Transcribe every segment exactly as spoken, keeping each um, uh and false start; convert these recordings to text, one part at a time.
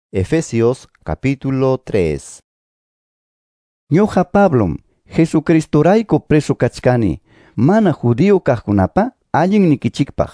Efesios capítulo tres. Ñuqa Pablom, Jesucristorayku preso kachkani, mana judío kaqkunapa allin nikichikpaq.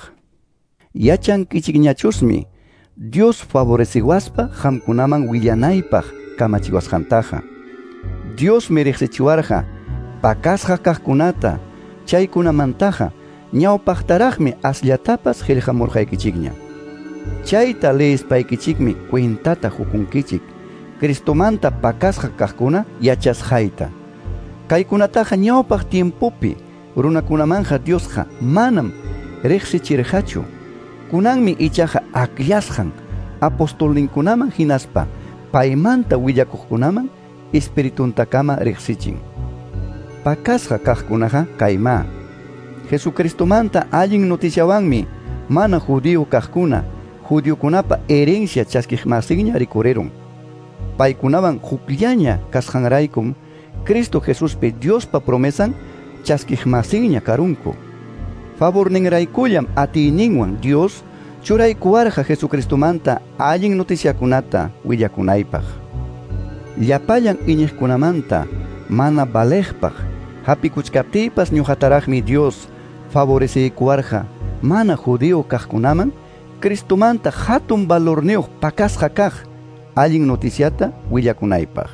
Yachankichikñachusmi, Dios favoreciwaspa qamkunaman willanaypaq kamachiwasqantaqa. Dios mereqsichiwarqa pakasqa kaqkunata, chaykunamantaqa ñawpaqtaraqmi asllatapas qillqamurqaykichikña. Chayta leyispaykichikmi cuentata hukunkichik, Cristomanta pakasqa kaqkuna yachasqayta. Kaykunataqa ñawpaq tiempopi runakunamanja Diosqa manam riqsichirqachu. Kunanmi ichaqa akllashqan apostolninkunaman hinaspa paymanta willakuqkunaman espirituntakama riqsichin. Pakasqa kaqkunaqa kayma, Jesucristomanta allin noticiawanmi mana judío kaqkuna judiokunapa herencia chaskiqmasinña rikureron. Paykunawan hukllaña kasqanraykum Cristo Jesuspi Diospa promesan chaskiqmasinña karunku. Favorninraykullam atiyninwan Dios churaykuwarqa Jesucristomanta allin noticiakunata willakunaypaq. Llapallan iñiqkunamanta mana baleqpaq hapikuchkaptiypas ñuqataraqmi Dios favorecikuwarqa mana judío kaqkunaman Cristomanta hatun valorniyuq pakasqa kaq allin noticiata willakunaypaq.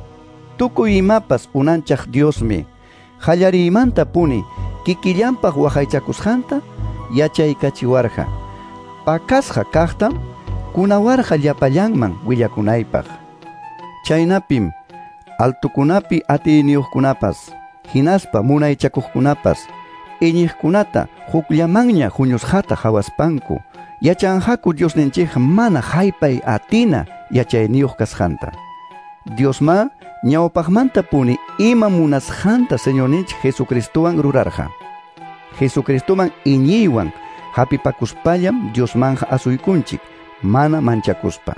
Tukuy imapas unanchaq Diosmi qallariymanta puni kikillanpaq waqaychakusqanta yachaykachiwarqa. Pakasqa kaqtam kunawarqa llapallanman willakunaypaq. Chaynapim altukunapi atiyniyuqkunapas hinaspa munaychakuqkunapas iñiqkunata hukllamanña huñusqata hawaspanku yachanqaku Diosninchikqa mana haypay atina yachayniyuq kasqanta. Diosma ñawpaqmanta puni ima munasqanta Señorninchik Jesucristowan rurarqa. Jesucristoman iñiywan hapipakuspallam Diosmanja asuykunchik mana manchakuspa.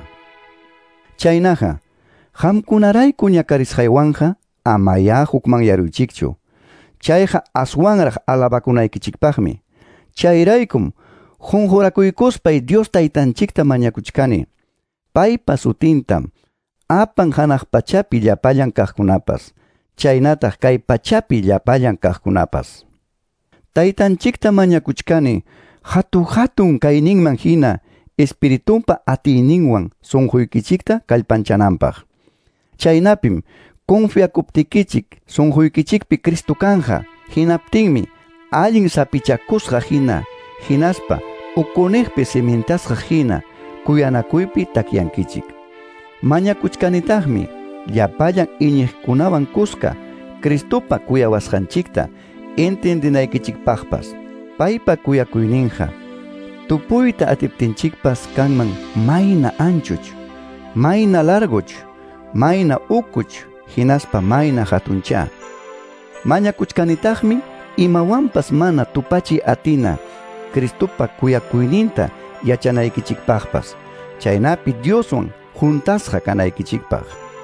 Chaynaqa qamkunarayku ñakarisqaywanja amaya hukman yaruychikchu. Chayqa aswanraq alabakunaykichikpaqmi. Chayraykum qunqurakuykuspay Dios Taytanchikta mañakuchkani. Paypa sutintam apan hanaq pachapi llapallan kaqkunapas, chaynataq kay pachapi llapallan kaqkunapas. Taytanchikta mañakuchkani hatun hatun kayninman hina espiritumpa atiyninwan sunquykichikta kallpanchananpaq. Chaynapim confiakuptikichik sunquykichikpi Cristo kanja, hinaptinmi allin sapichakusqa hina, hinaspa ukuniqpi cimentasqa hina, kuyanakuypi takyankichik. Mañakuchkanitaqmi llapallan iñiqkunawan kuska Cristopa kuyawasqanchikta entendinaykichikpaqpas, paypa kuyakuyninqa. Tupuyta atiptinchikpas kanman mayna anchuch, mayna larguch, mayna ukuch, hinaspa mayna hatuncha. Mañakuchkanitaqmi imawanpas mana tupachi atina Cristopa kuyakuyninta yachanaykichikpaqpas, chaynapi Dioswan juntasqa kanaykichikpaq.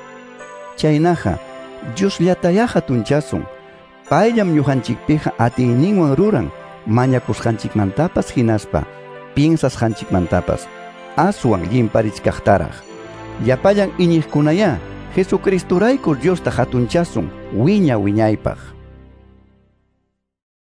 Chaynaqa Diosllataqa hatunchasun, payllam ñuqanchikpiqa atiyninwan ruran mañakusqanchikmantapas hinaspa piensasqanchikmantapas aswan llimparichkaqtaraq. Llapallan iñiqkunaya Jesucristorayku Diosta hatunchasun wiña wiñaypaq.